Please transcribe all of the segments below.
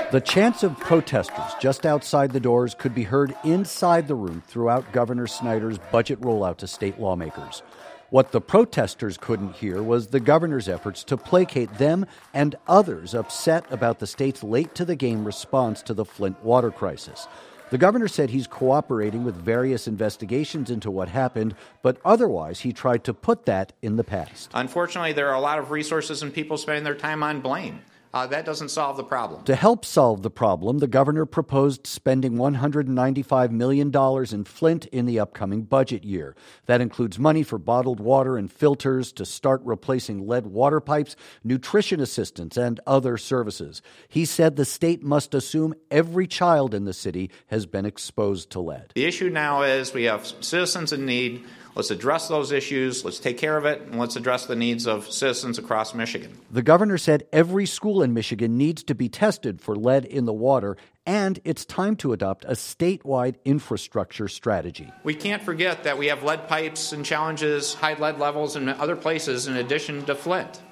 The chants of protesters just outside the doors could be heard inside the room throughout Governor Snyder's budget rollout to state lawmakers. What the protesters couldn't hear was the governor's efforts to placate them and others upset about the state's late-to-the-game response to the Flint water crisis. The governor said he's cooperating with various investigations into what happened, but otherwise he tried to put that in the past. Unfortunately, there are a lot of resources and people spending their time on blame. That doesn't solve the problem. To help solve the problem, the governor proposed spending $195 million in Flint in the upcoming budget year. That includes money for bottled water and filters to start replacing lead water pipes, nutrition assistance, and other services. He said the state must assume every child in the city has been exposed to lead. The issue now is we have citizens in need. Let's address those issues, let's take care of it, and let's address the needs of citizens across Michigan. The governor said every school in Michigan needs to be tested for lead in the water, and it's time to adopt a statewide infrastructure strategy. We can't forget that we have lead pipes and challenges, high lead levels in other places in addition to Flint.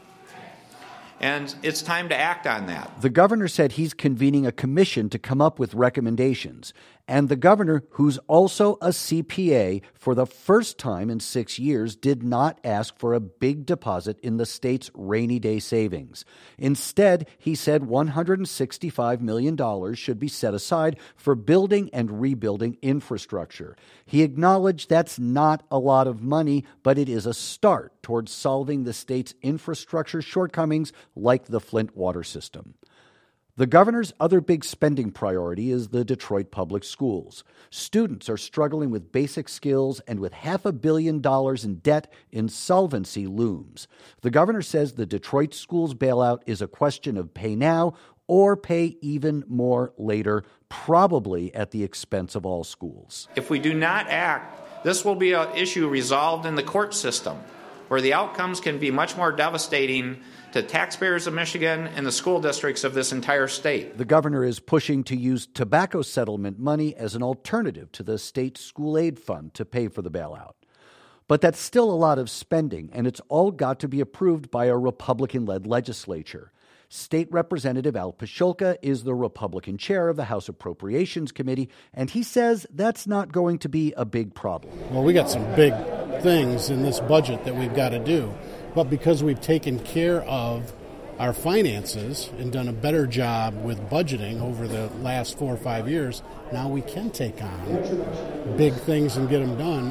And it's time to act on that. The governor said he's convening a commission to come up with recommendations. And the governor, who's also a CPA, for the first time in 6 years, did not ask for a big deposit in the state's rainy day savings. Instead, he said $165 million should be set aside for building and rebuilding infrastructure. He acknowledged that's not a lot of money, but it is a start towards solving the state's infrastructure shortcomings like the Flint water system. The governor's other big spending priority is the Detroit Public Schools. Students are struggling with basic skills, and with $500 million in debt, insolvency looms. The governor says the Detroit schools bailout is a question of pay now or pay even more later, probably at the expense of all schools. If we do not act, this will be an issue resolved in the court system, where the outcomes can be much more devastating to taxpayers of Michigan and the school districts of this entire state. The governor is pushing to use tobacco settlement money as an alternative to the state school aid fund to pay for the bailout. But that's still a lot of spending, and it's all got to be approved by a Republican-led legislature. State Representative Al Pasholka is the Republican chair of the House Appropriations Committee, and he says that's not going to be a big problem. Well, we got some big things in this budget that we've got to do. But because we've taken care of our finances and done a better job with budgeting over the last 4 or 5 years, now we can take on big things and get them done.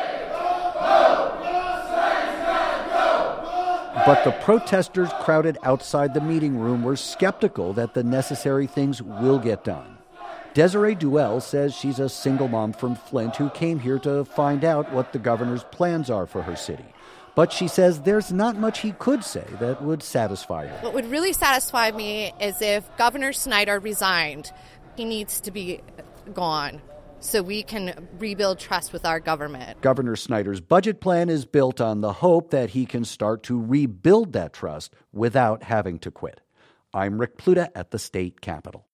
But the protesters crowded outside the meeting room were skeptical that the necessary things will get done. Desiree Duell says she's a single mom from Flint who came here to find out what the governor's plans are for her city. But she says there's not much he could say that would satisfy her. What would really satisfy me is if Governor Snyder resigned. He needs to be gone so we can rebuild trust with our government. Governor Snyder's budget plan is built on the hope that he can start to rebuild that trust without having to quit. I'm Rick Pluta at the state capitol.